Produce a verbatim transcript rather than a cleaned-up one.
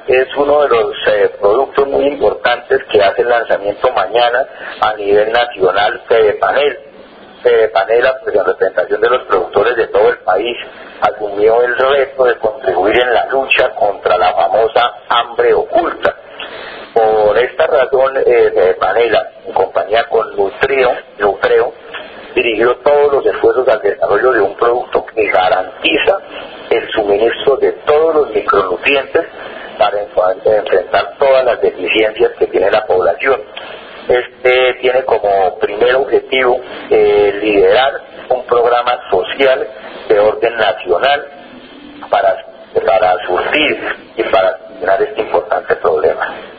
es uno de los eh, productos muy importantes que hace el lanzamiento mañana a nivel nacional Fedepanel. Fedepanel, pues, en representación de los productores de todo el país, asumió el reto de contribuir en la lucha contra la famosa hambre oculta. Por esta razón, eh, Fedepanel, en compañía con Nutreo, Nutreo, dirigió todos los esfuerzos al desarrollo de un producto que garantiza el suministro de todos los micronutrientes para enfrentar todas las deficiencias que tiene la población. Este tiene como primer objetivo eh, liderar un programa social de orden nacional para, para surtir y para solucionar este importante problema.